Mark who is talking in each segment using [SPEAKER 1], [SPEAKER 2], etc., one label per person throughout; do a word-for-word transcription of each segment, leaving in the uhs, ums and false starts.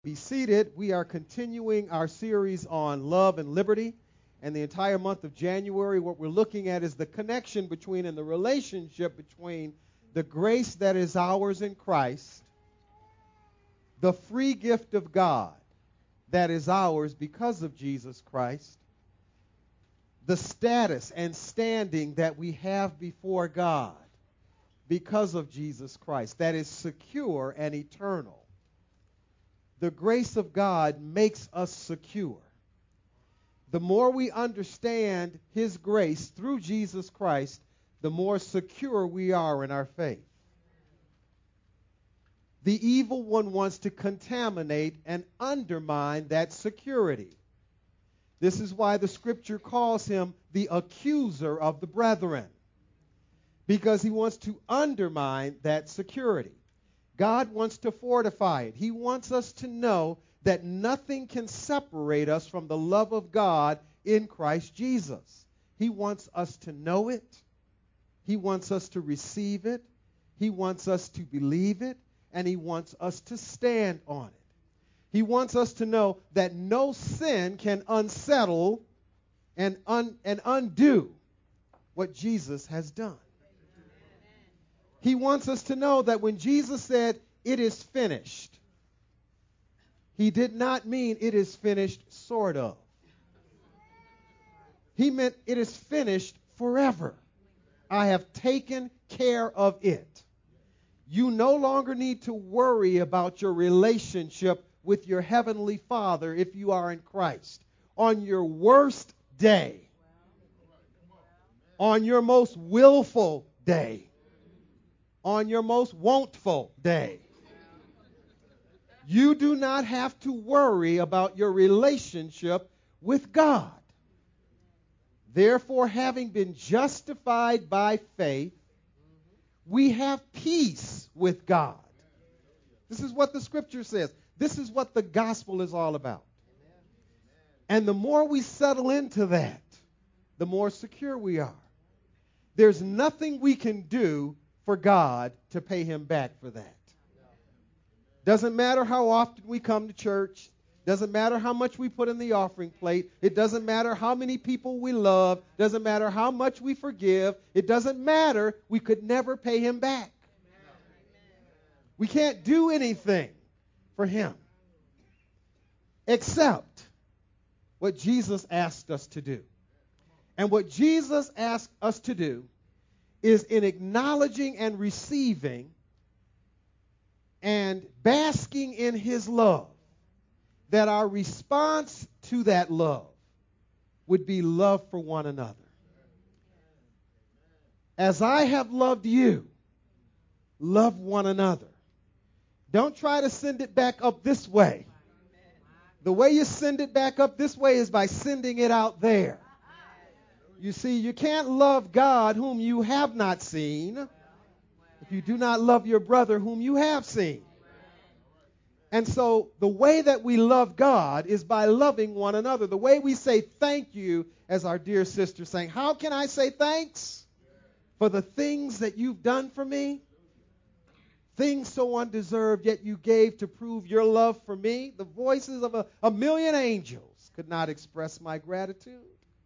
[SPEAKER 1] Be seated. We are continuing our series on love and liberty. And the entire month of January, what we're looking at is the connection between and the relationship between the grace that is ours in Christ, the free gift of God that is ours because of Jesus Christ, the status and standing that we have before God because of Jesus Christ that is secure and eternal. The grace of God makes us secure. The more we understand His grace through Jesus Christ, the more secure we are in our faith. The evil one wants to contaminate and undermine that security. This is why the Scripture calls him the accuser of the brethren, because he wants to undermine that security. God wants to fortify it. He wants us to know that nothing can separate us from the love of God in Christ Jesus. He wants us to know it. He wants us to receive it. He wants us to believe it. And He wants us to stand on it. He wants us to know that no sin can unsettle and, un- and undo what Jesus has done. He wants us to know that when Jesus said, "It is finished," He did not mean it is finished sort of. He meant it is finished forever. I have taken care of it. You no longer need to worry about your relationship with your Heavenly Father if you are in Christ. On your worst day, on your most willful day, on your most wantful day, you do not have to worry about your relationship with God. Therefore, having been justified by faith, we have peace with God. This is what the Scripture says. This is what the gospel is all about. And the more we settle into that, the more secure we are. There's nothing we can do for God to pay Him back for that. Doesn't matter how often we come to church. Doesn't matter how much we put in the offering plate. It doesn't matter how many people we love. Doesn't matter how much we forgive. It doesn't matter. We could never pay Him back. We can't do anything for Him except what Jesus asked us to do. And what Jesus asked us to do is in acknowledging and receiving and basking in His love, that our response to that love would be love for one another. As I have loved you, love one another. Don't try to send it back up this way. The way you send it back up this way is by sending it out there. You see, you can't love God whom you have not seen if you do not love your brother whom you have seen. And so the way that we love God is by loving one another. The way we say thank you, as our dear sister sang, how can I say thanks for the things that you've done for me? Things so undeserved, yet you gave to prove your love for me. The voices of a, a million angels could not express my gratitude.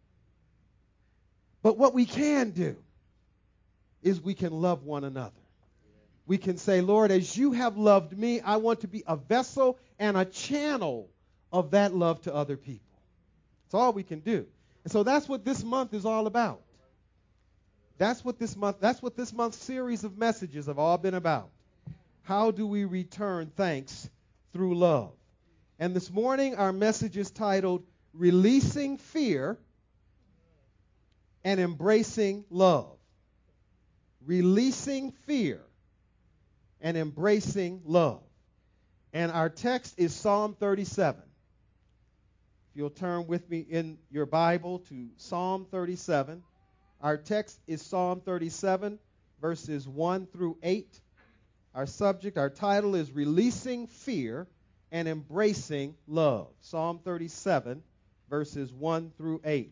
[SPEAKER 1] But what we can do is we can love one another. We can say, Lord, as you have loved me, I want to be a vessel and a channel of that love to other people. That's all we can do. And so that's what this month is all about. That's what this month, that's what this month's series of messages have all been about. How do we return thanks through love? And this morning our message is titled Releasing Fear and Embracing Love. Releasing fear and embracing love. And our text is Psalm thirty-seven. If you'll turn with me in your Bible to Psalm thirty-seven. Our text is Psalm thirty-seven, verses one through eight. Our subject, our title is Releasing Fear and Embracing Love. Psalm thirty-seven, verses one through eight.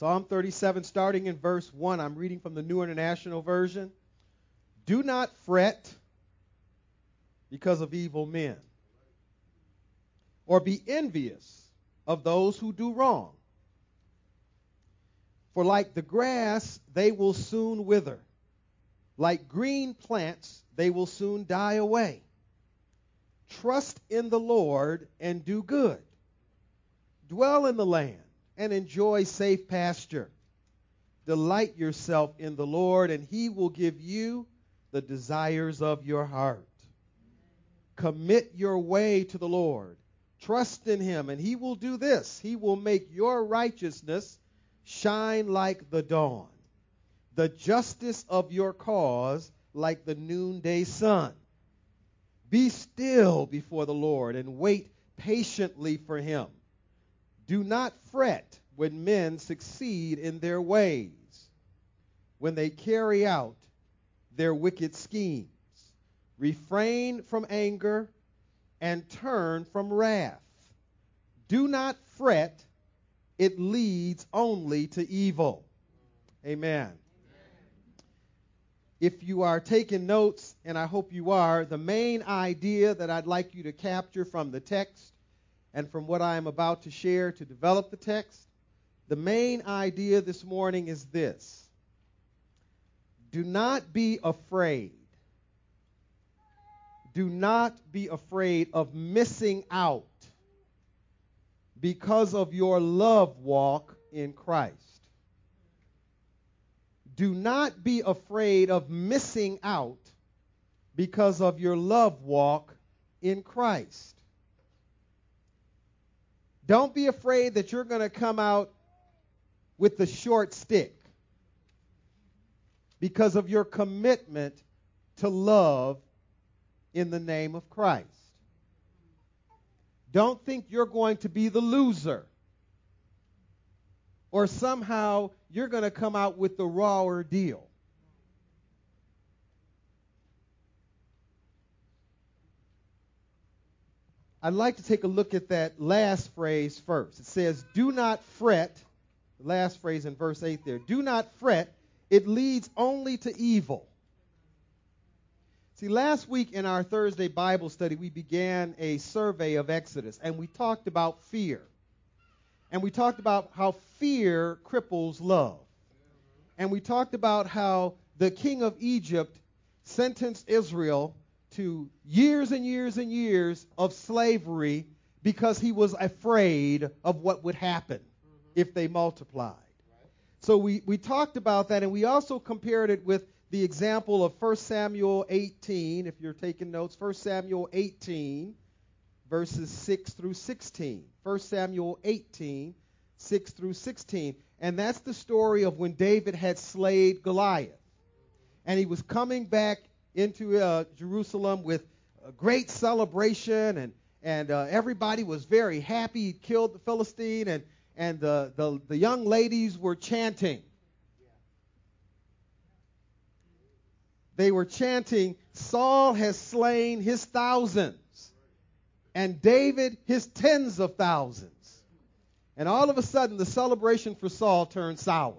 [SPEAKER 1] Psalm thirty-seven, starting in verse one, I'm reading from the New International Version. Do not fret because of evil men, or be envious of those who do wrong. For like the grass, they will soon wither. Like green plants, they will soon die away. Trust in the Lord and do good. Dwell in the land and enjoy safe pasture. Delight yourself in the Lord, and he will give you the desires of your heart. Commit your way to the Lord. Trust in him, and he will do this. He will make your righteousness shine like the dawn, the justice of your cause like the noonday sun. Be still before the Lord and wait patiently for him. Do not fret when men succeed in their ways, when they carry out their wicked schemes. Refrain from anger and turn from wrath. Do not fret, it leads only to evil. Amen. If you are taking notes, and I hope you are, the main idea that I'd like you to capture from the text and from what I am about to share to develop the text, the main idea this morning is this. Do not be afraid. Do not be afraid of missing out because of your love walk in Christ. Do not be afraid of missing out because of your love walk in Christ. Don't be afraid that you're going to come out with the short stick because of your commitment to love in the name of Christ. Don't think you're going to be the loser, or somehow you're going to come out with the rawer deal. I'd like to take a look at that last phrase first. It says, do not fret, the last phrase in verse eight there, do not fret, it leads only to evil. See, last week in our Thursday Bible study, we began a survey of Exodus, and we talked about fear. And we talked about how fear cripples love. And we talked about how the king of Egypt sentenced Israel to years and years and years of slavery because he was afraid of what would happen if they multiplied. So we, we talked about that, and we also compared it with the example of First Samuel eighteen, if you're taking notes, First Samuel eighteen, verses six through sixteen. First Samuel eighteen, six through sixteen. And that's the story of when David had slayed Goliath. And he was coming back into uh, Jerusalem with a great celebration, and, and uh, everybody was very happy. He killed the Philistine, and, and the, the, the young ladies were chanting. They were chanting, Saul has slain his thousands, and David his tens of thousands. And all of a sudden, the celebration for Saul turned sour.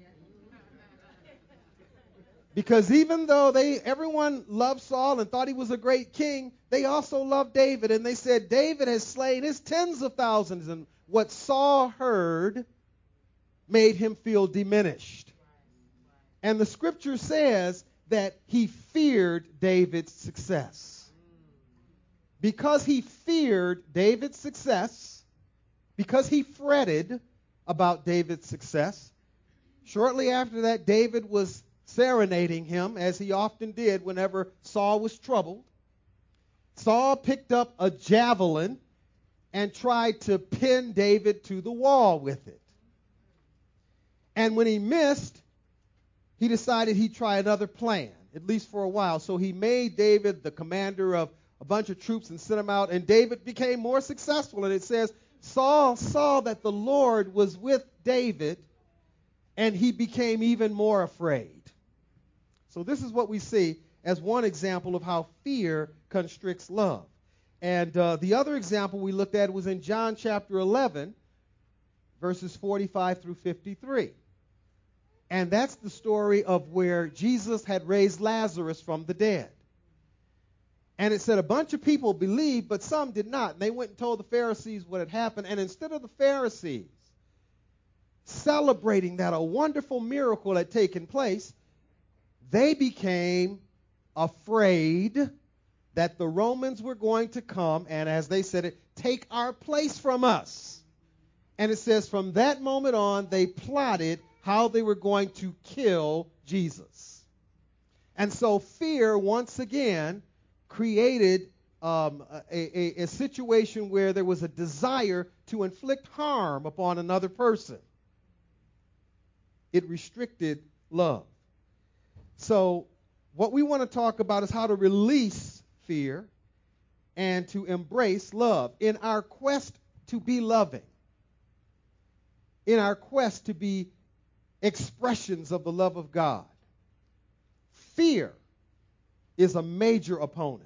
[SPEAKER 1] Because even though they everyone loved Saul and thought he was a great king, they also loved David. And they said, David has slain his tens of thousands. And what Saul heard made him feel diminished. And the scripture says that he feared David's success. Because he feared David's success, because he fretted about David's success, shortly after that, David was serenading him, as he often did whenever Saul was troubled. Saul picked up a javelin and tried to pin David to the wall with it. And when he missed, he decided he'd try another plan, at least for a while. So he made David the commander of a bunch of troops and sent him out, and David became more successful. And it says, Saul saw that the Lord was with David, and he became even more afraid. So this is what we see as one example of how fear constricts love. And uh, the other example we looked at was in John chapter eleven, verses forty-five through fifty-three. And that's the story of where Jesus had raised Lazarus from the dead. And it said a bunch of people believed, but some did not. And they went and told the Pharisees what had happened. And instead of the Pharisees celebrating that a wonderful miracle had taken place, they became afraid that the Romans were going to come and, as they said it, take our place from us. And it says from that moment on, they plotted how they were going to kill Jesus. And so fear, once again, created um, a, a, a situation where there was a desire to inflict harm upon another person. It restricted love. So what we want to talk about is how to release fear and to embrace love. In our quest to be loving, in our quest to be expressions of the love of God, fear is a major opponent.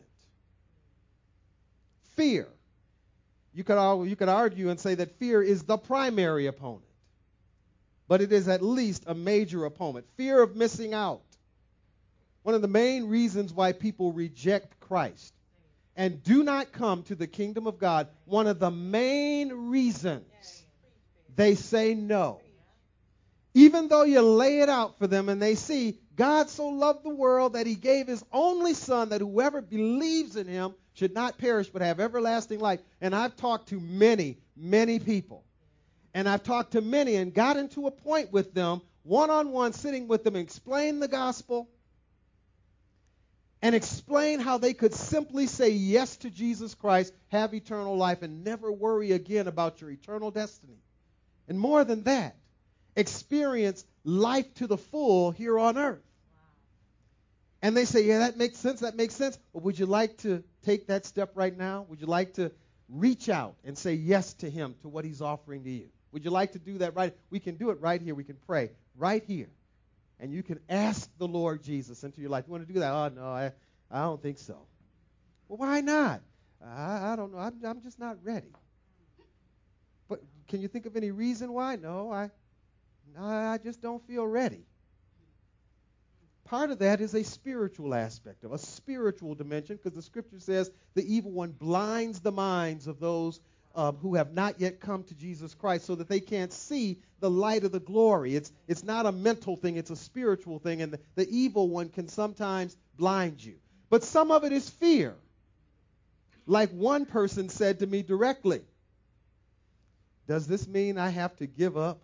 [SPEAKER 1] Fear. You could, you could argue and say that fear is the primary opponent, but it is at least a major opponent. Fear of missing out. One of the main reasons why people reject Christ and do not come to the kingdom of God, one of the main reasons they say no. Even though you lay it out for them and they see God so loved the world that he gave his only son that whoever believes in him should not perish but have everlasting life. And I've talked to many, many people. And I've talked to many and gotten to a point with them, one-on-one, sitting with them, and explain the gospel and explain how they could simply say yes to Jesus Christ, have eternal life, and never worry again about your eternal destiny. And more than that, experience life to the full here on earth. Wow. And they say, yeah, that makes sense, that makes sense. But would you like to take that step right now? Would you like to reach out and say yes to him, to what he's offering to you? Would you like to do that right? We can do it right here. We can pray right here. And you can ask the Lord Jesus into your life. You want to do that? Oh, no, I, I don't think so. Well, why not? I, I don't know. I'm, I'm just not ready. But can you think of any reason why? No, I... I just don't feel ready. Part of that is a spiritual aspect of a spiritual dimension, because the scripture says the evil one blinds the minds of those um, who have not yet come to Jesus Christ so that they can't see the light of the glory. It's, it's not a mental thing, it's a spiritual thing, and the, the evil one can sometimes blind you. But some of it is fear. Like one person said to me directly, does this mean I have to give up?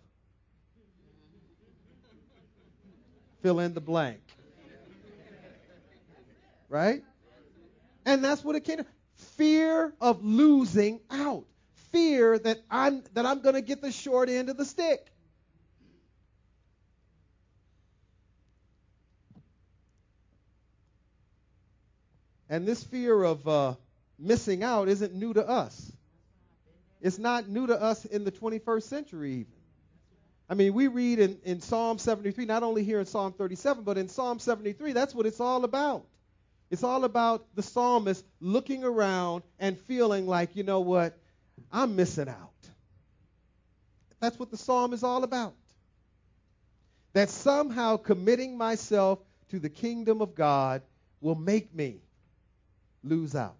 [SPEAKER 1] Fill in the blank. Right? And that's what it came to. Fear of losing out. Fear that I'm that I'm going to get the short end of the stick. And this fear of uh, missing out isn't new to us. It's not new to us in the twenty-first century even. I mean, we read in, in Psalm seventy-three, not only here in Psalm thirty-seven, but in Psalm seventy-three, that's what it's all about. It's all about the psalmist looking around and feeling like, you know what, I'm missing out. That's what the psalm is all about. That somehow committing myself to the kingdom of God will make me lose out.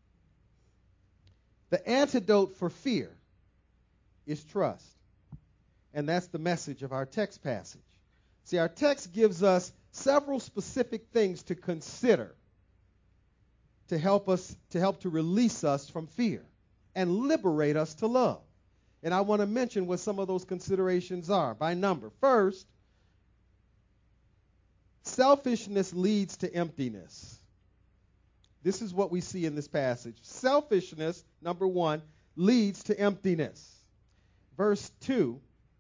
[SPEAKER 1] The antidote for fear is trust. And that's the message of our text passage. See, our text gives us several specific things to consider to help us, to help to release us from fear and liberate us to love. And I want to mention what some of those considerations are by number. First, selfishness leads to emptiness. This is what we see in this passage. Selfishness, number one, leads to emptiness. Verse two,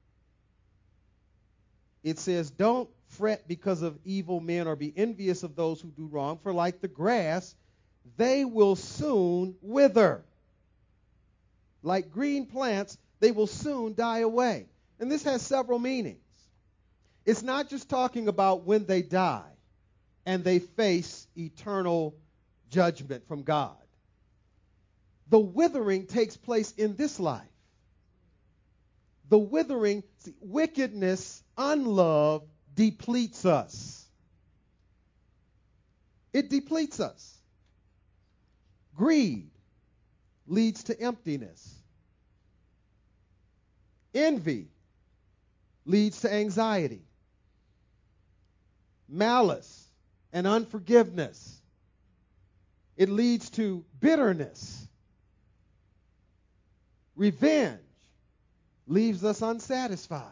[SPEAKER 1] it says, don't fret because of evil men or be envious of those who do wrong, for like the grass, they will soon wither. Like green plants, they will soon die away. And this has several meanings. It's not just talking about when they die and they face eternal judgment from God. The withering takes place in this life. The withering, see, wickedness, unlove, depletes us. It depletes us. Greed leads to emptiness. Envy leads to anxiety. Malice and unforgiveness. It leads to bitterness. Revenge leaves us unsatisfied.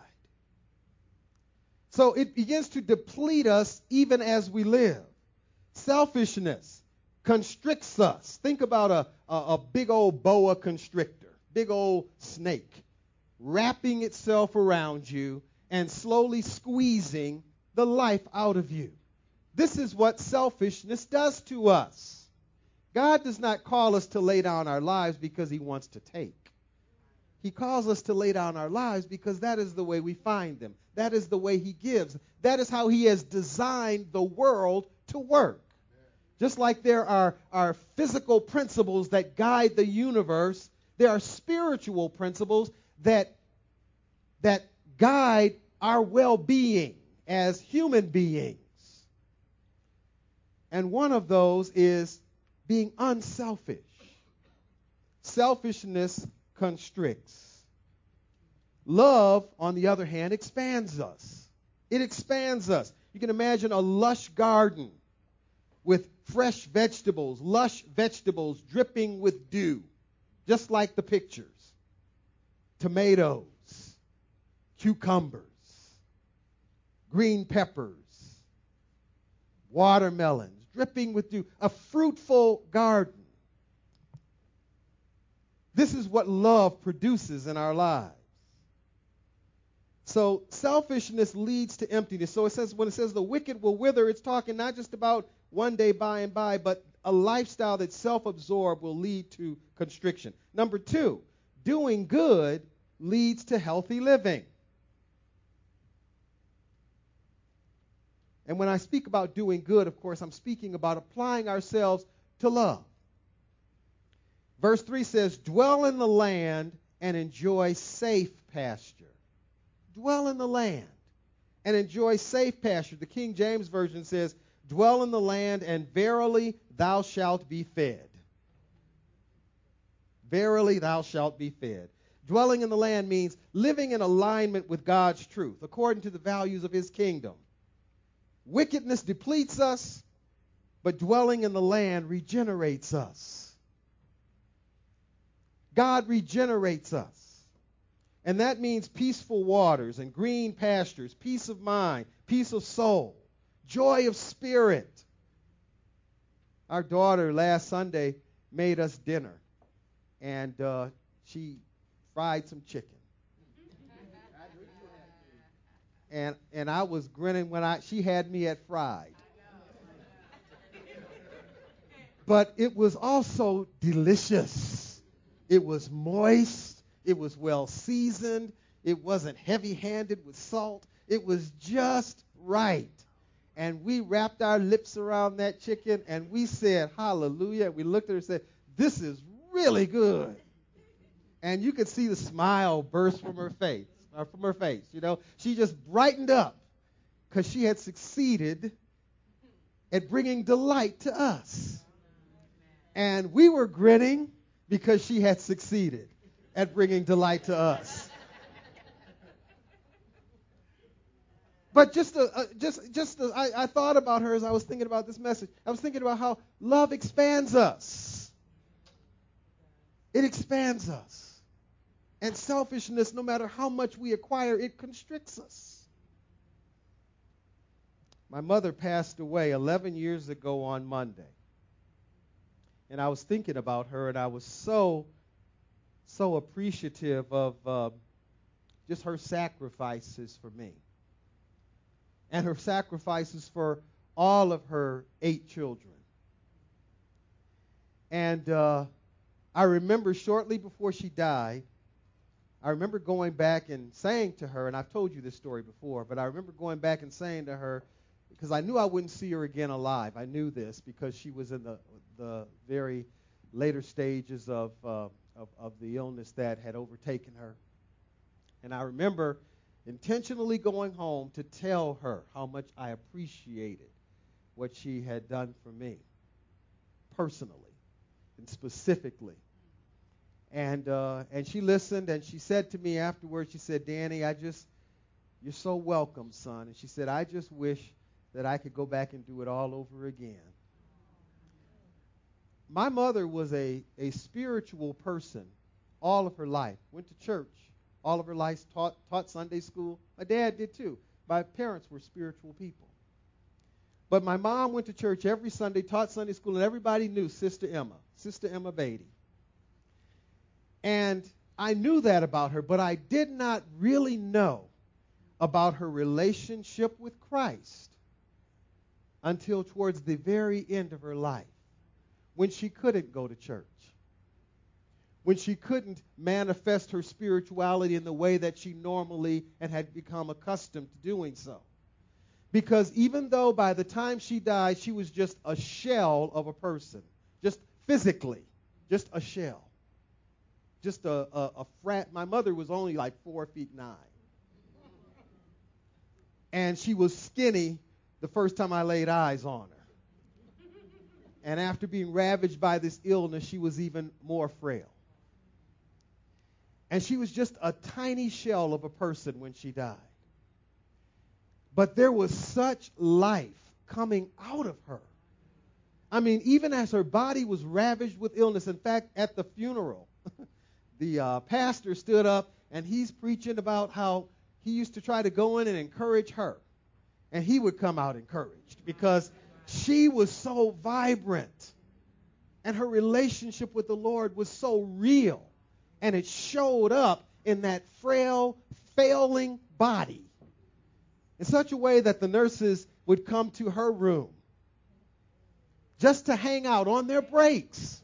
[SPEAKER 1] So it begins to deplete us even as we live. Selfishness constricts us. Think about a, a, a big old boa constrictor, big old snake, wrapping itself around you and slowly squeezing the life out of you. This is what selfishness does to us. God does not call us to lay down our lives because he wants to take. He calls us to lay down our lives because that is the way we find them. That is the way he gives. That is how he has designed the world to work. Just like there are, are physical principles that guide the universe, there are spiritual principles that, that guide our well-being as human beings. And one of those is being unselfish. Selfishness constricts. Love, on the other hand, expands us. It expands us. You can imagine a lush garden with fresh vegetables, lush vegetables dripping with dew, just like the pictures. Tomatoes, cucumbers, green peppers, watermelons, dripping with dew. A fruitful garden. This is what love produces in our lives. So selfishness leads to emptiness. So it says, when it says the wicked will wither, it's talking not just about one day by and by, but a lifestyle that's self-absorbed will lead to constriction. Number two, doing good leads to healthy living. And when I speak about doing good, of course, I'm speaking about applying ourselves to love. Verse three says, dwell in the land and enjoy safe pasture. Dwell in the land and enjoy safe pasture. The King James Version says, dwell in the land and verily thou shalt be fed. Verily thou shalt be fed. Dwelling in the land means living in alignment with God's truth, according to the values of his kingdom. Wickedness depletes us, but dwelling in the land regenerates us. God regenerates us. And that means peaceful waters and green pastures, peace of mind, peace of soul, joy of spirit. Our daughter last Sunday made us dinner, and uh, she fried some chicken. And and I was grinning when I she had me at fried. But it was also delicious. It was moist. It was well seasoned. It wasn't heavy-handed with salt. It was just right. And we wrapped our lips around that chicken and we said, hallelujah. We looked at her and said, this is really good. And you could see the smile burst from her face, or from her face, you know. She just brightened up because she had succeeded at bringing delight to us. And we were grinning because she had succeeded at bringing delight to us. But just, a, a, just, just, a, I, I thought about her as I was thinking about this message. I was thinking about how love expands us. It expands us. And selfishness, no matter how much we acquire, it constricts us. My mother passed away eleven years ago on Monday. And I was thinking about her, and I was so, so appreciative of uh, just her sacrifices for me. And her sacrifices for all of her eight children. And uh, I remember shortly before she died, I remember going back and saying to her, and I've told you this story before, but I remember going back and saying to her, because I knew I wouldn't see her again alive. I knew this because she was in the, the very later stages of, uh, of, of the illness that had overtaken her. And I remember intentionally going home to tell her how much I appreciated what she had done for me personally and specifically. And uh, and she listened, and she said to me afterwards, she said, Danny, I just, you're so welcome, son. And she said, I just wish that I could go back and do it all over again. My mother was a, a spiritual person all of her life, went to church all of her life, taught, taught Sunday school. My dad did too. My parents were spiritual people. But my mom went to church every Sunday, taught Sunday school, and everybody knew Sister Emma, Sister Emma Beatty. And I knew that about her, but I did not really know about her relationship with Christ until towards the very end of her life, when she couldn't go to church, when she couldn't manifest her spirituality in the way that she normally and had become accustomed to doing so. Because even though by the time she died, she was just a shell of a person, just physically, just a shell. Just a, a, a frat. My mother was only like four feet nine. And she was skinny the first time I laid eyes on her. And after being ravaged by this illness, she was even more frail. And she was just a tiny shell of a person when she died. But there was such life coming out of her. I mean, even as her body was ravaged with illness. In fact, at the funeral, the uh, pastor stood up and he's preaching about how he used to try to go in and encourage her. And he would come out encouraged because she was so vibrant. And her relationship with the Lord was so real. And it showed up in that frail, failing body in such a way that the nurses would come to her room just to hang out on their breaks.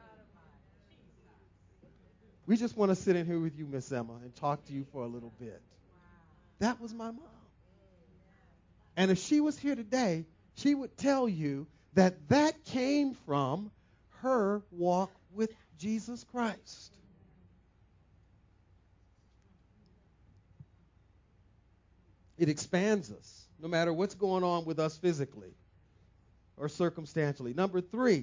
[SPEAKER 1] We just want to sit in here with you, Miss Emma, and talk to you for a little bit. That was my mom. And if she was here today, she would tell you that that came from her walk with Jesus Christ. It expands us, no matter what's going on with us physically or circumstantially. Number three,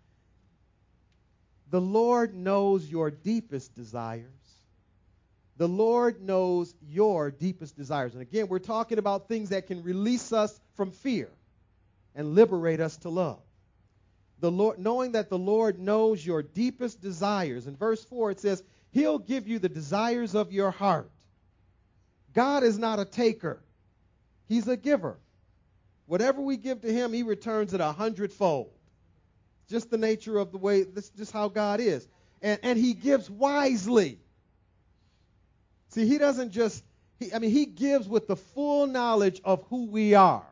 [SPEAKER 1] the Lord knows your deepest desires. The Lord knows your deepest desires. And again, we're talking about things that can release us from fear and liberate us to love. The Lord, knowing that the Lord knows your deepest desires. In verse four, it says, He'll give you the desires of your heart. God is not a taker. He's a giver. Whatever we give to Him, He returns it a hundredfold. Just the nature of the way, this is just how God is. And, and He gives wisely. See, He doesn't just, he, I mean, He gives with the full knowledge of who we are.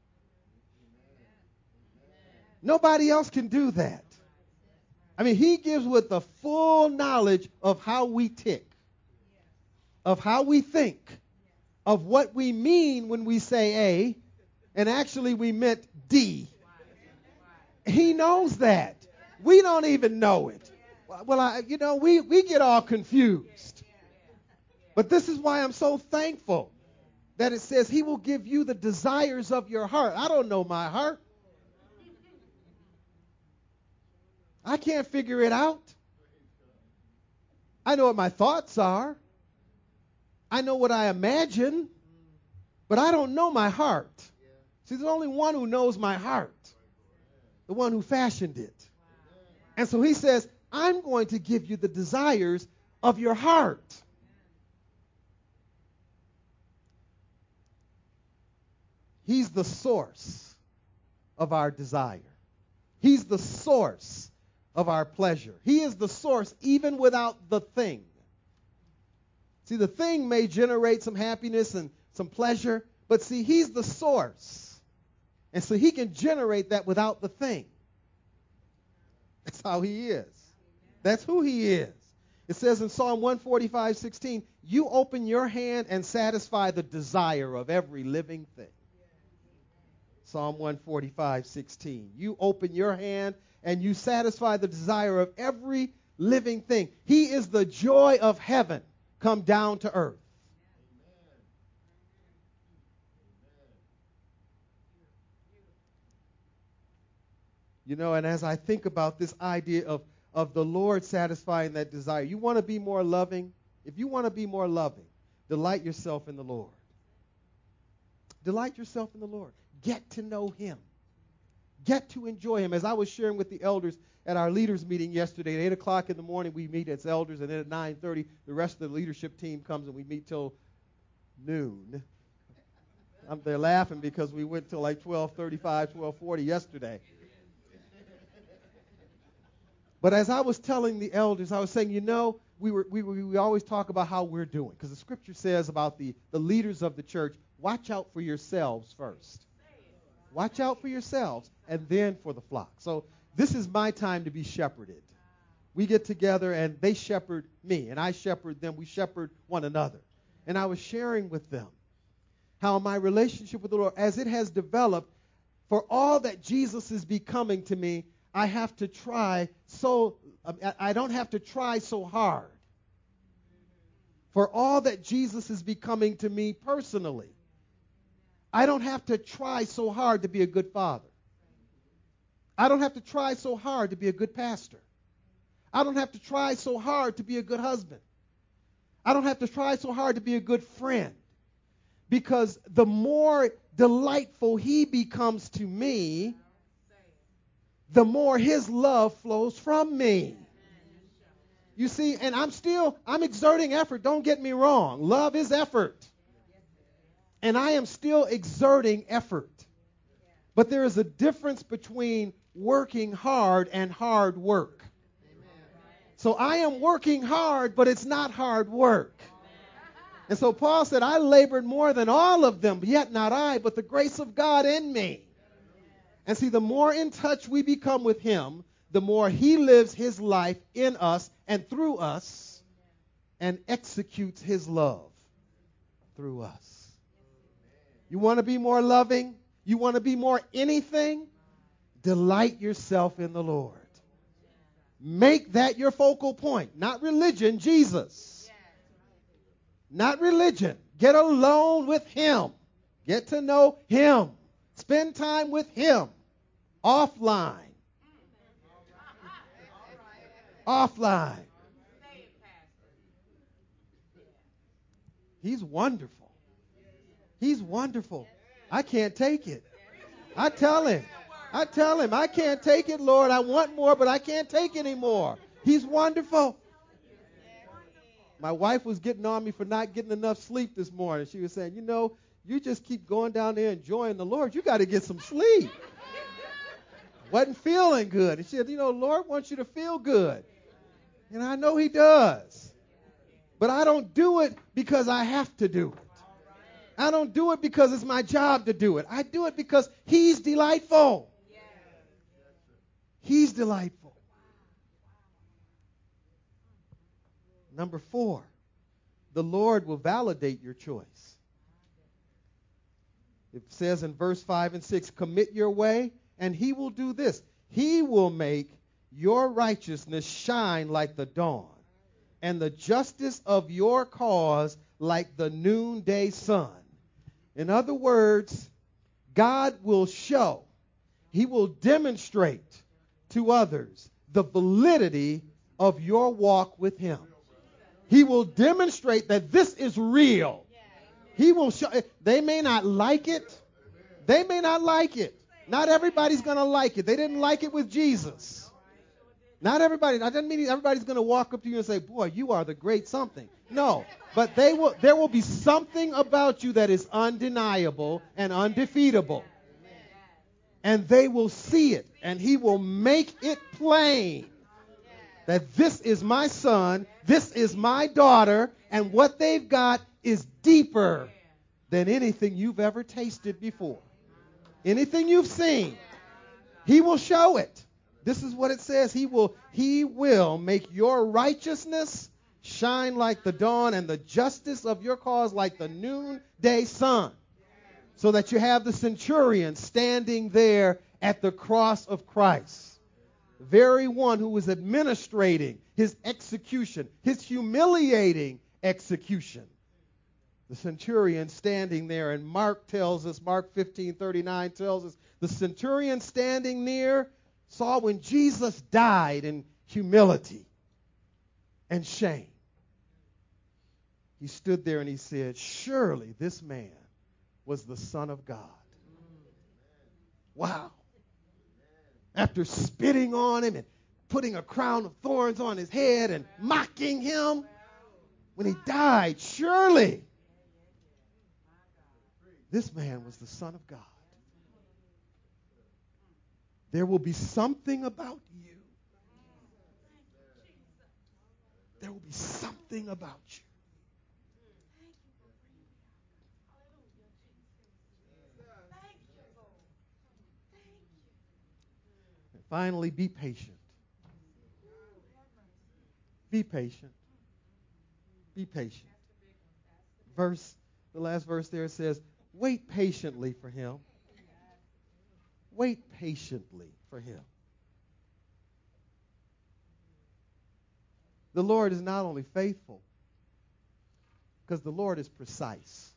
[SPEAKER 1] Nobody else can do that. I mean, He gives with the full knowledge of how we tick, of how we think, of what we mean when we say A, and actually we meant D. He knows that. We don't even know it. Well, I, you know, we, we get all confused. But this is why I'm so thankful that it says He will give you the desires of your heart. I don't know my heart. I can't figure it out. I know what my thoughts are. I know what I imagine, but I don't know my heart. See, there's only one who knows my heart, the one who fashioned it. And so He says, I'm going to give you the desires of your heart. He's the source of our desire. He's the source of our pleasure. He is the source even without the thing. See, the thing may generate some happiness and some pleasure, but see, He's the source. And so He can generate that without the thing. That's how He is. That's who He is. It says in Psalm one forty-five, sixteen, you open your hand and satisfy the desire of every living thing. Psalm one forty-five, sixteen. You open your hand and you satisfy the desire of every living thing. He is the joy of heaven come down to earth. You know, and as I think about this idea of, of the Lord satisfying that desire, you want to be more loving? If you want to be more loving, delight yourself in the Lord. Delight yourself in the Lord. Get to know him. Get to enjoy him. As I was sharing with the elders at our leaders meeting yesterday, at eight o'clock in the morning we meet as elders, and then at nine thirty the rest of the leadership team comes and we meet till noon. I'm, they're laughing because we went till like twelve thirty-five, twelve forty yesterday. But as I was telling the elders, I was saying, you know, we were we, we, we always talk about how we're doing, because the scripture says about the, the leaders of the church, watch out for yourselves first. Watch out for yourselves, and then for the flock. So this is my time to be shepherded. We get together, and they shepherd me, and I shepherd them. We shepherd one another. And I was sharing with them how my relationship with the Lord, as it has developed, for all that Jesus is becoming to me, I have to try so, I don't have to try so hard. For all that Jesus is becoming to me personally, I don't have to try so hard to be a good father. I don't have to try so hard to be a good pastor. I don't have to try so hard to be a good husband. I don't have to try so hard to be a good friend. Because the more delightful he becomes to me, the more his love flows from me. You see, and I'm still, I'm exerting effort. Don't get me wrong. Love is effort. And I am still exerting effort. But there is a difference between working hard and hard work. So I am working hard, but it's not hard work. And so Paul said, I labored more than all of them, yet not I, but the grace of God in me. And see, the more in touch we become with him, the more he lives his life in us and through us and executes his love through us. You want to be more loving? You want to be more anything? Delight yourself in the Lord. Make that your focal point. Not religion, Jesus. Not religion. Get alone with him. Get to know him. Spend time with him. Offline. Offline. He's wonderful. He's wonderful. I can't take it. I tell him. I tell him, I can't take it, Lord. I want more, but I can't take anymore. He's wonderful. My wife was getting on me for not getting enough sleep this morning. She was saying, you know, you just keep going down there enjoying the Lord. You got to get some sleep. Wasn't feeling good. And she said, you know, Lord wants you to feel good. And I know he does. But I don't do it because I have to do it. I don't do it because it's my job to do it. I do it because he's delightful. He's delightful. Number four, the Lord will validate your choice. It says in verse five and six, commit your way, and he will do this. He will make your righteousness shine like the dawn, and the justice of your cause like the noonday sun. In other words, God will show, he will demonstrate to others the validity of your walk with him. He will demonstrate that this is real. He will show. They may not like it. They may not like it. Not everybody's going to like it. They didn't like it with Jesus. Not everybody. That doesn't mean everybody's going to walk up to you and say, boy, you are the great something. No. But they will. There will be something about you that is undeniable and undefeatable. And they will see it. And he will make it plain that this is my son, this is my daughter, and what they've got is deeper than anything you've ever tasted before. Anything you've seen, he will show it. This is what it says. He will, he will make your righteousness shine like the dawn and the justice of your cause like the noonday sun. So that you have the centurion standing there at the cross of Christ. The very one who was administrating his execution, his humiliating execution. The centurion standing there, and Mark tells us, Mark fifteen thirty-nine tells us, the centurion standing near saw when Jesus died in humility and shame. He stood there and he said, surely this man was the Son of God. Wow. After spitting on him and putting a crown of thorns on his head and mocking him, when he died, surely this man was the Son of God. There will be something about you. There will be something about you. And finally, be patient. Be patient. Be patient. Verse, the last verse there says, wait patiently for him. Wait patiently for him. The Lord is not only faithful, because the Lord is precise.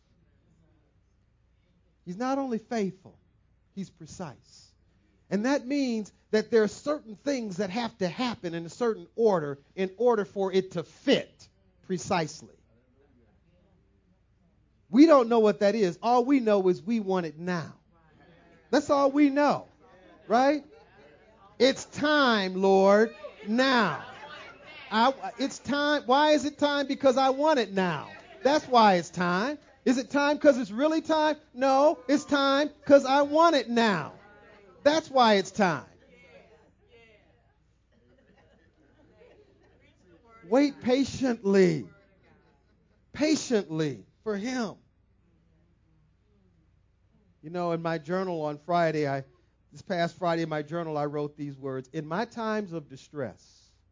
[SPEAKER 1] He's not only faithful, he's precise. And that means that there are certain things that have to happen in a certain order in order for it to fit precisely. We don't know what that is. All we know is we want it now. That's all we know, right? It's time, Lord, now. I, it's time. Why is it time? Because I want it now. That's why it's time. Is it time because it's really time? No, it's time because I want it now. That's why it's time. Wait patiently. Patiently for him. You know, in my journal on Friday, I this past Friday in my journal, I wrote these words. In my times of distress,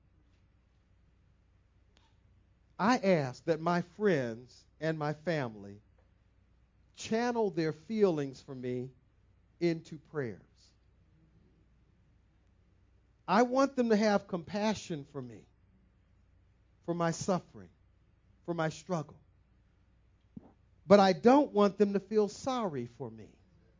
[SPEAKER 1] I ask that my friends and my family channel their feelings for me into prayers. I want them to have compassion for me, for my suffering, for my struggle. But I don't want them to feel sorry for me.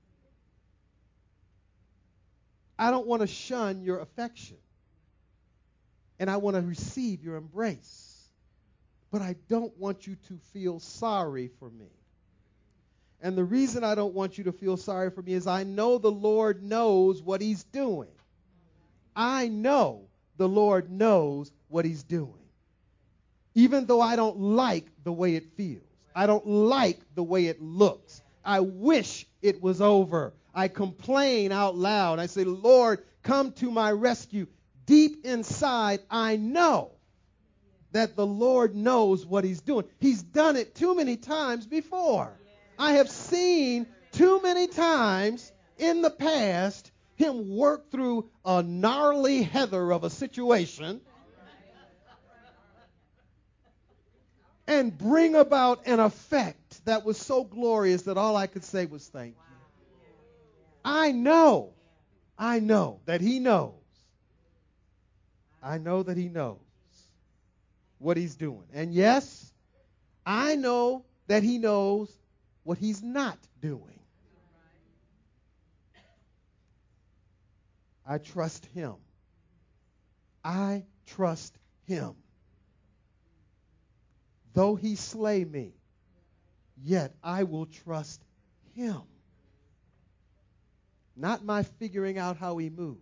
[SPEAKER 1] I don't want to shun your affection. And I want to receive your embrace. But I don't want you to feel sorry for me. And the reason I don't want you to feel sorry for me is I know the Lord knows what he's doing. I know the Lord knows what he's doing. Even though I don't like the way it feels. I don't like the way it looks. I wish it was over. I complain out loud. I say, Lord, come to my rescue. Deep inside, I know that the Lord knows what he's doing. He's done it too many times before. I have seen too many times in the past him work through a gnarly heather of a situation and bring about an effect that was so glorious that all I could say was thank you. I know, I know that he knows. I know that he knows what he's doing. And yes, I know that he knows what he's not doing. I trust him. I trust him. Though he slay me, yet I will trust him. Not my figuring out how he moves.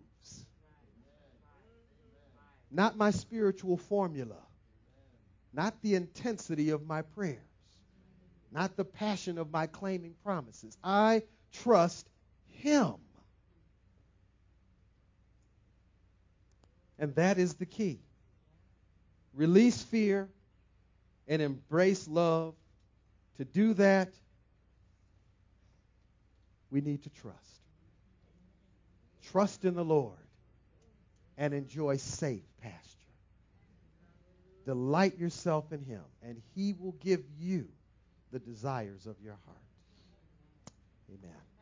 [SPEAKER 1] Not my spiritual formula. Not the intensity of my prayers. Not the passion of my claiming promises. I trust him. And that is the key. Release fear and embrace love. To do that, we need to trust. Trust in the Lord and enjoy safe pasture. Delight yourself in him, and he will give you the desires of your heart. Amen.